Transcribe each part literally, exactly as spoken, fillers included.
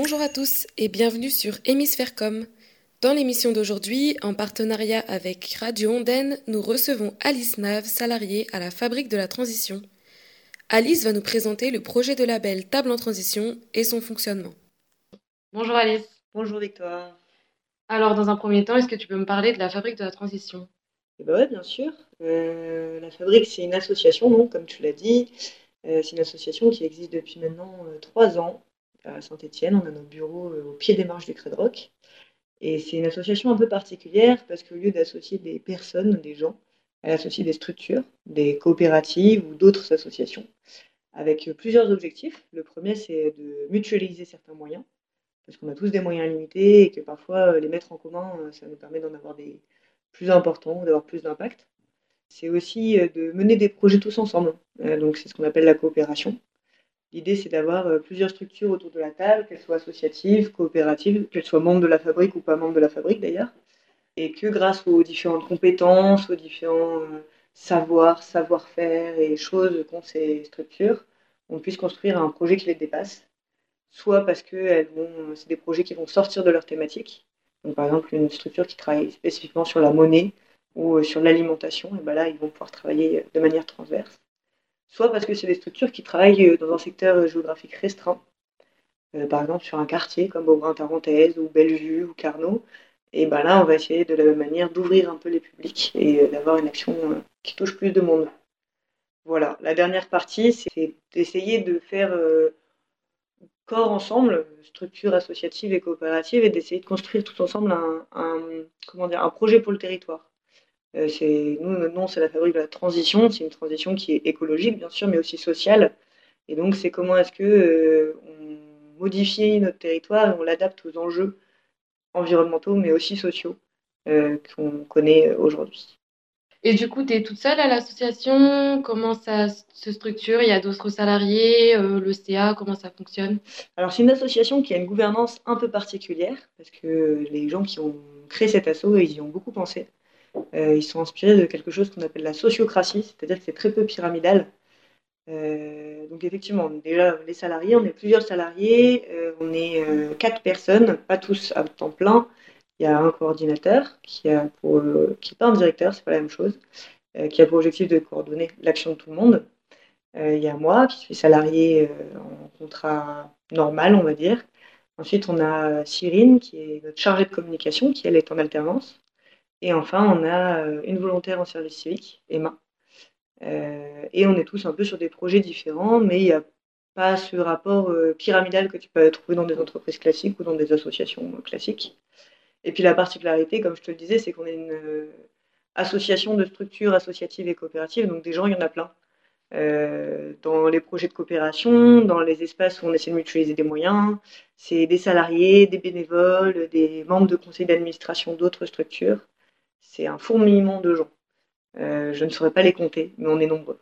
Bonjour à tous et bienvenue sur Hémisphère Com. Dans l'émission d'aujourd'hui, en partenariat avec Radio Ondaine, nous recevons Alice Nave, salariée à la Fabrique de la Transition. Alice va nous présenter le projet de label Table en Transition et son fonctionnement. Bonjour Alice. Bonjour Victoire. Alors dans un premier temps, est-ce que tu peux me parler de la Fabrique de la Transition ? Eh ben ouais, bien sûr. Euh, la Fabrique, c'est une association, donc, comme tu l'as dit. Euh, c'est une association qui existe depuis maintenant euh, trois ans à Saint-Étienne. On a nos bureaux euh, au pied des marches du Crêt-de-Roc. Et c'est une association un peu particulière parce qu'au lieu d'associer des personnes, des gens, elle associe des structures, des coopératives ou d'autres associations avec plusieurs objectifs. Le premier, c'est de mutualiser certains moyens parce qu'on a tous des moyens limités et que parfois euh, les mettre en commun, euh, ça nous permet d'en avoir des plus importants, d'avoir plus d'impact. C'est aussi euh, de mener des projets tous ensemble. Euh, donc c'est ce qu'on appelle la coopération. L'idée, c'est d'avoir euh, plusieurs structures autour de la table, qu'elles soient associatives, coopératives, qu'elles soient membres de la fabrique ou pas membres de la fabrique d'ailleurs, et que grâce aux différentes compétences, aux différents euh, savoirs, savoir-faire et choses qu'ont ces structures, on puisse construire un projet qui les dépasse, soit parce que elles vont, c'est des projets qui vont sortir de leur thématique. Donc, par exemple, une structure qui travaille spécifiquement sur la monnaie ou sur l'alimentation, et ben là, ils vont pouvoir travailler de manière transverse. Soit parce que c'est des structures qui travaillent dans un secteur géographique restreint, euh, par exemple sur un quartier comme Beaubrun-Tarentaise ou Bellevue ou Carnot. Et ben là, on va essayer de la même manière d'ouvrir un peu les publics et d'avoir une action qui touche plus de monde. Voilà, la dernière partie, c'est d'essayer de faire euh, corps ensemble, structure associative et coopérative, et d'essayer de construire tout ensemble un, un, comment dire, un projet pour le territoire. Euh, c'est, nous, notre nom, c'est la Fabrique de la Transition. C'est une transition qui est écologique, bien sûr, mais aussi sociale. Et donc, c'est comment est-ce que euh, on modifie notre territoire et on l'adapte aux enjeux environnementaux, mais aussi sociaux euh, qu'on connaît aujourd'hui. Et du coup, tu es toute seule à l'association? Comment ça se structure? Il y a d'autres salariés, euh, le C A, comment ça fonctionne? Alors, c'est une association qui a une gouvernance un peu particulière, parce que les gens qui ont créé cet asso, ils y ont beaucoup pensé. Euh, ils sont inspirés de quelque chose qu'on appelle la sociocratie, c'est-à-dire que c'est très peu pyramidal. Euh, donc effectivement, déjà les salariés, on est plusieurs salariés, euh, on est euh, quatre personnes, pas tous à temps plein. Il y a un coordinateur qui a pour, euh, qui n'est pas un directeur, c'est pas la même chose, euh, qui a pour objectif de coordonner l'action de tout le monde. Euh, il y a moi qui suis salariée euh, en contrat normal, on va dire. Ensuite, on a Cyrine qui est notre chargée de communication, qui elle est en alternance. Et enfin, on a euh, une volontaire en service civique, Emma. Euh, et on est tous un peu sur des projets différents, mais il n'y a pas ce rapport euh, pyramidal que tu peux trouver dans des entreprises classiques ou dans des associations euh, classiques. Et puis la particularité, comme je te le disais, c'est qu'on est une euh, association de structures associatives et coopératives, donc des gens, il y en a plein. Euh, dans les projets de coopération, dans les espaces où on essaie de mutualiser des moyens, c'est des salariés, des bénévoles, des membres de conseils d'administration d'autres structures. C'est un fourmillement de gens. Euh, je ne saurais pas les compter, mais on est nombreux.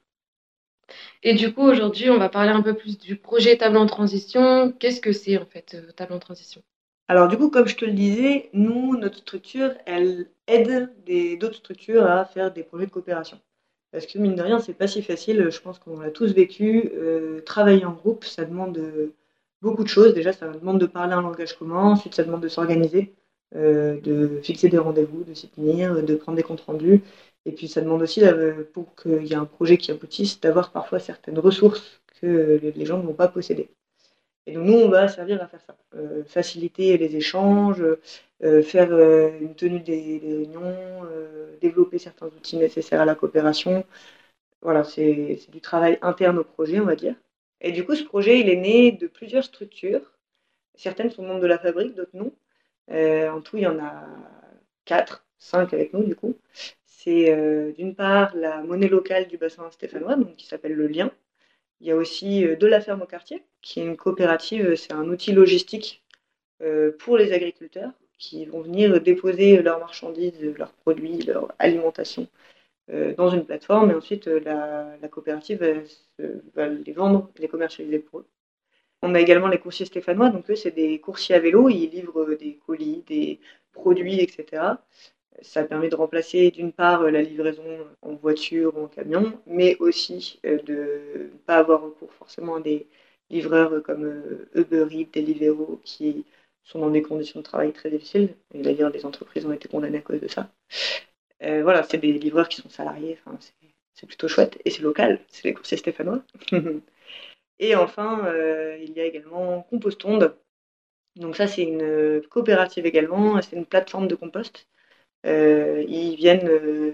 Et du coup, aujourd'hui, on va parler un peu plus du projet Table en Transition. Qu'est-ce que c'est en fait, euh, Table en Transition? Alors du coup, comme je te le disais, nous, notre structure, elle aide des, d'autres structures à faire des projets de coopération. Parce que mine de rien, c'est pas si facile, je pense qu'on l'a tous vécu. Euh, travailler en groupe, ça demande euh, beaucoup de choses. Déjà, ça demande de parler un langage commun, ensuite ça demande de s'organiser, euh, de fixer des rendez-vous, de s'y tenir, de prendre des comptes rendus. Et puis ça demande aussi, euh, pour qu'il y ait un projet qui aboutisse, d'avoir parfois certaines ressources que les gens ne vont pas posséder. Et donc nous, on va servir à faire ça, euh, faciliter les échanges, euh, faire euh, une tenue des, des réunions, euh, développer certains outils nécessaires à la coopération. Voilà, c'est, c'est du travail interne au projet, on va dire. Et du coup, ce projet, il est né de plusieurs structures. Certaines sont membres de la fabrique, d'autres non. Euh, en tout, il y en a quatre, cinq avec nous, du coup. C'est euh, d'une part la monnaie locale du bassin stéphanois, donc, qui s'appelle le Lien. Il y a aussi euh, De la ferme au quartier, qui est une coopérative, c'est un outil logistique euh, pour les agriculteurs qui vont venir déposer leurs marchandises, leurs produits, leur alimentation euh, dans une plateforme et ensuite euh, la, la coopérative va, va les vendre, les commercialiser pour eux. On a également les coursiers stéphanois, donc eux c'est des coursiers à vélo, ils livrent des colis, des produits, et cetera. Ça permet de remplacer d'une part la livraison en voiture ou en camion, mais aussi de ne pas avoir recours forcément à des livreurs comme euh, Uber Eats, Deliveroo, qui sont dans des conditions de travail très difficiles. Et d'ailleurs, les entreprises ont été condamnées à cause de ça. Euh, voilà, c'est des livreurs qui sont salariés, enfin, c'est, c'est plutôt chouette. Et c'est local, c'est les coursiers stéphanois. Et enfin, euh, il y a également Compostonde. Donc ça, c'est une coopérative également, c'est une plateforme de compost. Euh, ils viennent euh,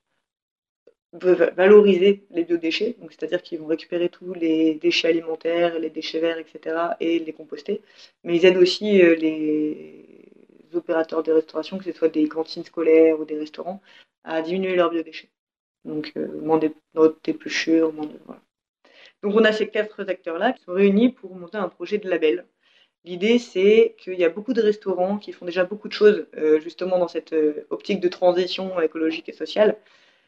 valoriser les biodéchets, donc c'est-à-dire qu'ils vont récupérer tous les déchets alimentaires, les déchets verts, et cetera, et les composter. Mais ils aident aussi euh, les opérateurs de restauration, que ce soit des cantines scolaires ou des restaurants, à diminuer leurs biodéchets. Donc, euh, moins d'épluchures, moins de... Voilà. Donc, on a ces quatre acteurs-là qui sont réunis pour monter un projet de label. L'idée, c'est qu'il y a beaucoup de restaurants qui font déjà beaucoup de choses, euh, justement dans cette euh, optique de transition écologique et sociale,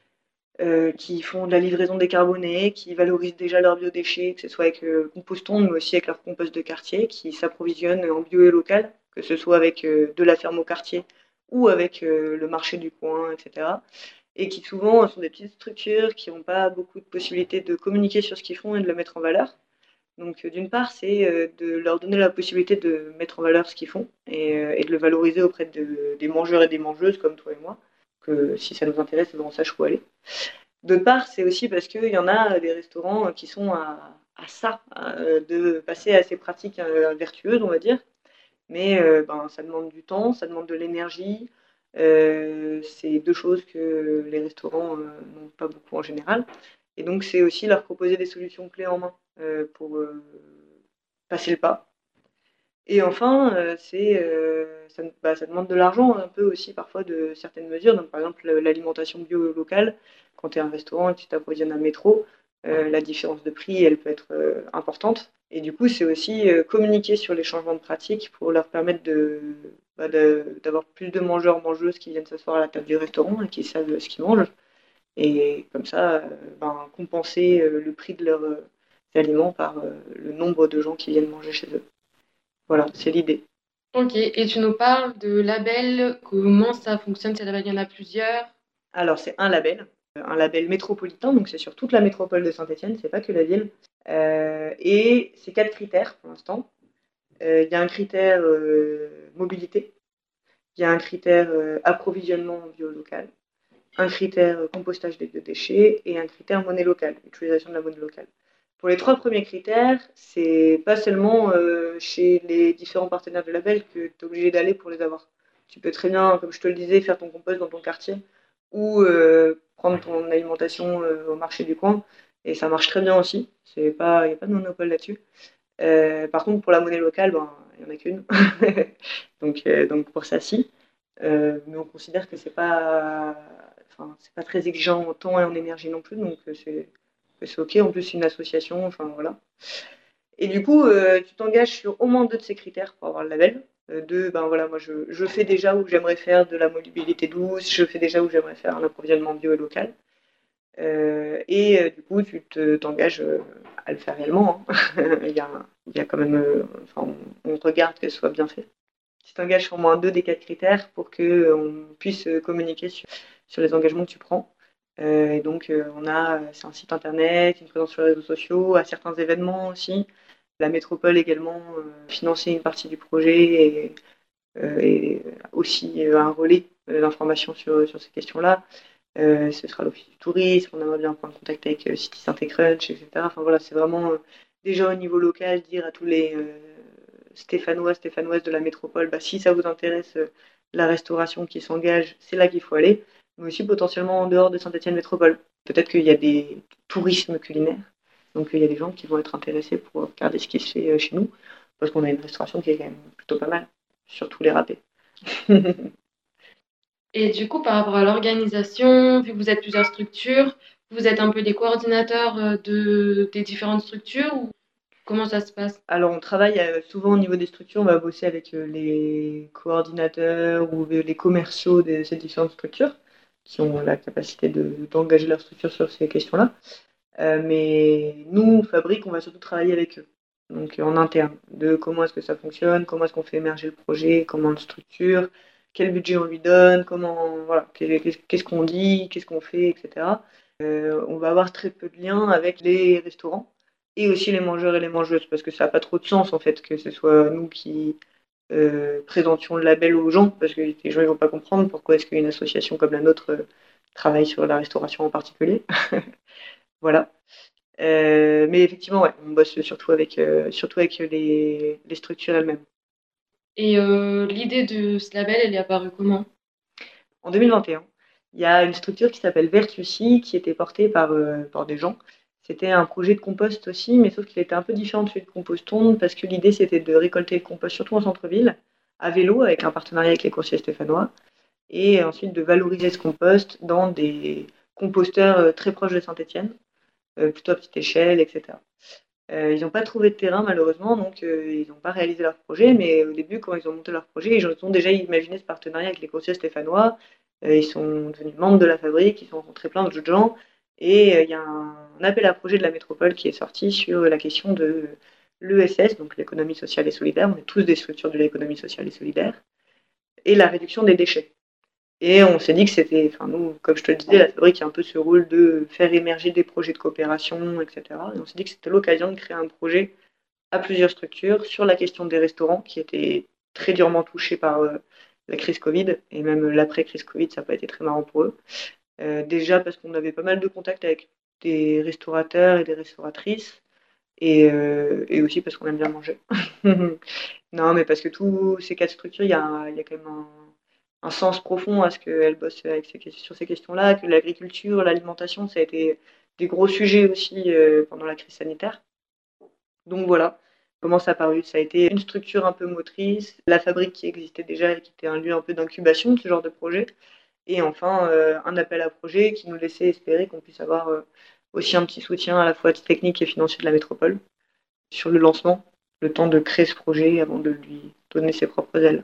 euh, qui font de la livraison décarbonée, qui valorisent déjà leurs biodéchets, que ce soit avec euh, Compostonde, mais aussi avec leur compost de quartier, qui s'approvisionnent en bio et local, que ce soit avec euh, de la ferme au quartier ou avec euh, le marché du coin, et cetera. Et qui souvent sont des petites structures qui n'ont pas beaucoup de possibilités de communiquer sur ce qu'ils font et de le mettre en valeur. Donc euh, d'une part, c'est euh, de leur donner la possibilité de mettre en valeur ce qu'ils font et, euh, et de le valoriser auprès de, des mangeurs et des mangeuses comme toi et moi, que si ça nous intéresse, on sache où aller. D'autre part, c'est aussi parce qu'il y en a des restaurants qui sont à, à ça, à, de passer à ces pratiques euh, vertueuses, on va dire. Mais euh, ben, ça demande du temps, ça demande de l'énergie. Euh, c'est deux choses que les restaurants euh, n'ont pas beaucoup en général. Et donc, c'est aussi leur proposer des solutions clés en main euh, pour euh, passer le pas. Et enfin, euh, c'est, euh, ça, bah, ça demande de l'argent un peu aussi parfois de certaines mesures. Donc, par exemple, l'alimentation bio locale, quand tu es un restaurant et que tu t'approvisionnes un métro, euh, la différence de prix, elle peut être euh, importante. Et du coup, c'est aussi euh, communiquer sur les changements de pratiques pour leur permettre de, bah, de, d'avoir plus de mangeurs, mangeuses qui viennent s'asseoir à la table du restaurant et qui savent ce qu'ils mangent. Et comme ça, euh, ben, compenser euh, le prix de leurs euh, aliments par euh, le nombre de gens qui viennent manger chez eux. Voilà, c'est l'idée. Ok, et tu nous parles de labels, comment ça fonctionne, ces labels, il y en a plusieurs. Alors, c'est un label, un label métropolitain, donc c'est sur toute la métropole de Saint-Étienne, c'est pas que la ville. Euh, et c'est quatre critères pour l'instant. Euh, Il y a un critère euh, mobilité, il y a un critère euh, approvisionnement bio local, un critère euh, compostage des biodéchets et un critère monnaie locale, utilisation de la monnaie locale. Pour les trois premiers critères, c'est pas seulement euh, chez les différents partenaires du label que tu es obligé d'aller pour les avoir. Tu peux très bien, comme je te le disais, faire ton compost dans ton quartier ou euh, prendre ton alimentation euh, au marché du coin et ça marche très bien aussi. Il n'y a pas de monopole là-dessus. Euh, par contre, pour la monnaie locale, ben, il n'y en a qu'une. donc, euh, donc pour ça, si. Euh, mais on considère que c'est pas, enfin, c'est pas très exigeant en temps et en énergie non plus, donc euh, c'est, c'est ok. En plus, c'est une association, enfin voilà. Et du coup, euh, tu t'engages sur au moins deux de ces critères pour avoir le label. Euh, deux, ben voilà, moi je, je fais déjà où j'aimerais faire de la mobilité douce, je fais déjà où j'aimerais faire un approvisionnement bio et local. Euh, et euh, du coup, tu te, t'engages euh, à le faire réellement. Hein. il, y a, il y a quand même, euh, enfin, on, on regarde que ce soit bien fait. Tu t'engages sur au moins deux des quatre critères pour qu'on puisse communiquer sur, sur les engagements que tu prends. Euh, et donc, euh, on a c'est un site internet, une présence sur les réseaux sociaux, à certains événements aussi. La métropole également euh, financer une partie du projet et, euh, et aussi euh, un relais euh, d'informations sur, sur ces questions-là. Euh, ce sera l'Office du tourisme, on aimerait bien prendre contact avec euh, City Saint Crunch, et cetera. Enfin voilà, c'est vraiment euh, déjà au niveau local dire à tous les euh, Stéphanois, Stéphanoises de la métropole, bah, si ça vous intéresse euh, la restauration qui s'engage, c'est là qu'il faut aller, mais aussi potentiellement en dehors de Saint-Étienne Métropole. Peut-être qu'il y a des tourismes culinaires, donc il y a des gens qui vont être intéressés pour regarder ce qui se fait euh, chez nous, parce qu'on a une restauration qui est quand même plutôt pas mal, surtout les râpés. Et du coup, par rapport à l'organisation, vu que vous êtes plusieurs structures, vous êtes un peu les coordinateurs euh, de, des différentes structures ou comment ça se passe? Alors, on travaille euh, souvent au niveau des structures, on va bosser avec euh, les coordinateurs ou les commerciaux de ces différentes structures qui ont la capacité de, d'engager leur structure sur ces questions-là. Euh, mais nous, Fabrique, on va surtout travailler avec eux, donc en interne, de comment est-ce que ça fonctionne, comment est-ce qu'on fait émerger le projet, comment on le structure, quel budget on lui donne, comment, voilà, qu'est-ce qu'on dit, qu'est-ce qu'on fait, et cetera. Euh, on va avoir très peu de liens avec les restaurants et aussi les mangeurs et les mangeuses, parce que ça n'a pas trop de sens en fait que ce soit nous qui euh, présentions le label aux gens, parce que les gens ne vont pas comprendre pourquoi est-ce qu'une association comme la nôtre euh, travaille sur la restauration en particulier. Voilà. Euh, mais effectivement, ouais, on bosse surtout avec, euh, surtout avec les, les structures elles-mêmes. Et euh, l'idée de ce label, elle est apparue comment? En deux mille vingt et un, il y a une structure qui s'appelle Vertusi qui était portée par, euh, par des gens. C'était un projet de compost aussi, mais sauf qu'il était un peu différent de celui de Compostonde parce que l'idée c'était de récolter le compost surtout en centre-ville, à vélo, avec un partenariat avec les coursiers stéphanois, et ensuite de valoriser ce compost dans des composteurs euh, très proches de Saint-Étienne, euh, plutôt à petite échelle, et cetera. Euh, ils n'ont pas trouvé de terrain malheureusement, donc euh, ils n'ont pas réalisé leur projet, mais au début, quand ils ont monté leur projet, ils ont déjà imaginé ce partenariat avec les coursiers stéphanois. Euh, ils sont devenus membres de la fabrique, ils ont rencontré plein d'autres gens, et euh, il y a un, un appel à projet de la métropole qui est sorti sur la question de l'E S S, donc l'économie sociale et solidaire, on est tous des structures de l'économie sociale et solidaire, et la réduction des déchets. Et on s'est dit que c'était, enfin nous, comme je te le disais, la fabrique a un peu ce rôle de faire émerger des projets de coopération, et cetera. Et on s'est dit que c'était l'occasion de créer un projet à plusieurs structures sur la question des restaurants qui étaient très durement touchés par euh, la crise Covid et même l'après-crise Covid, ça n'a pas été très marrant pour eux. Euh, déjà parce qu'on avait pas mal de contacts avec des restaurateurs et des restauratrices et, euh, et aussi parce qu'on aime bien manger. Non, mais parce que tous ces quatre structures, il y a, il y a quand même un, un sens profond à ce qu'elles bossent avec ces, sur ces questions-là, que l'agriculture, l'alimentation, ça a été des gros sujets aussi euh, pendant la crise sanitaire. Donc voilà comment ça a paru. Ça a été une structure un peu motrice, la fabrique qui existait déjà et qui était un lieu un peu d'incubation de ce genre de projet, et enfin euh, un appel à projet qui nous laissait espérer qu'on puisse avoir euh, aussi un petit soutien à la fois technique et financier de la métropole sur le lancement, le temps de créer ce projet avant de lui donner ses propres ailes.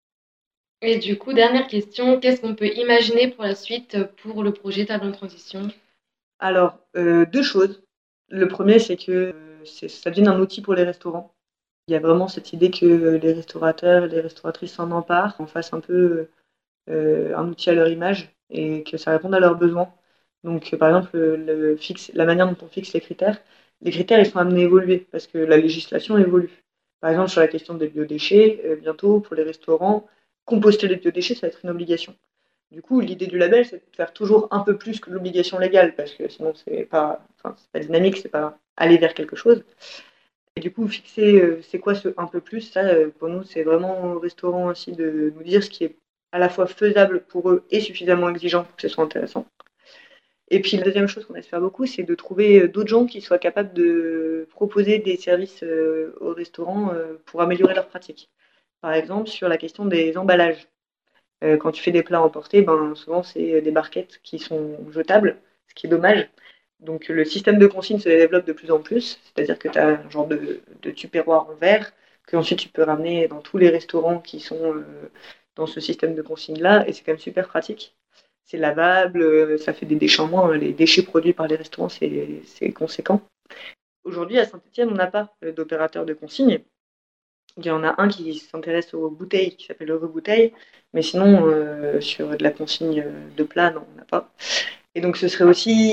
Et du coup, dernière question, qu'est-ce qu'on peut imaginer pour la suite pour le projet Table en Transition? Alors, euh, deux choses. Le premier, c'est que euh, c'est- ça devienne un outil pour les restaurants. Il y a vraiment cette idée que les restaurateurs et les restauratrices s'en emparent, en fassent un peu euh, un outil à leur image et que ça réponde à leurs besoins. Donc, euh, par exemple, le, le fixe, la manière dont on fixe les critères, les critères, ils sont amenés à évoluer parce que la législation évolue. Par exemple, sur la question des biodéchets, euh, bientôt, pour les restaurants, composter les biodéchets, ça va être une obligation. Du coup, l'idée du label, c'est de faire toujours un peu plus que l'obligation légale, parce que sinon, c'est pas, enfin, c'est pas dynamique, c'est pas aller vers quelque chose. Et du coup, fixer euh, c'est quoi ce un peu plus, ça, euh, pour nous, c'est vraiment au restaurant aussi de nous dire ce qui est à la fois faisable pour eux et suffisamment exigeant pour que ce soit intéressant. Et puis la deuxième chose qu'on espère beaucoup, c'est de trouver euh, d'autres gens qui soient capables de proposer des services euh, aux restaurants euh, pour améliorer leur pratique. Par exemple, sur la question des emballages. Euh, quand tu fais des plats emportés, ben, souvent c'est des barquettes qui sont jetables, ce qui est dommage. Donc le système de consigne se développe de plus en plus, c'est-à-dire que tu as un genre de, de tupperware en verre que ensuite tu peux ramener dans tous les restaurants qui sont euh, dans ce système de consigne-là, et c'est quand même super pratique. C'est lavable, euh, ça fait des déchets en moins, les déchets produits par les restaurants, c'est c'est conséquent. Aujourd'hui, à Saint-Etienne, on n'a pas euh, d'opérateur de consigne. Il y en a un qui s'intéresse aux bouteilles, qui s'appelle Eurobouteille, mais sinon, euh, sur de la consigne de plat, non, on n'a pas. Et donc, ce serait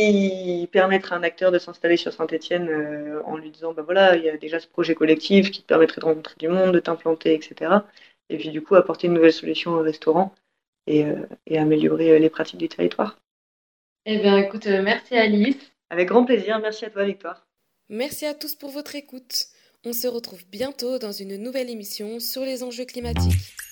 aussi permettre à un acteur de s'installer sur Saint-Etienne euh, en lui disant, bah voilà, il y a déjà ce projet collectif qui te permettrait de rencontrer du monde, de t'implanter, et cetera. Et puis, du coup, apporter une nouvelle solution au restaurant et, euh, et améliorer les pratiques du territoire. Eh bien, écoute, euh, merci Alice. Avec grand plaisir, merci à toi, Victoire. Merci à tous pour votre écoute. On se retrouve bientôt dans une nouvelle émission sur les enjeux climatiques.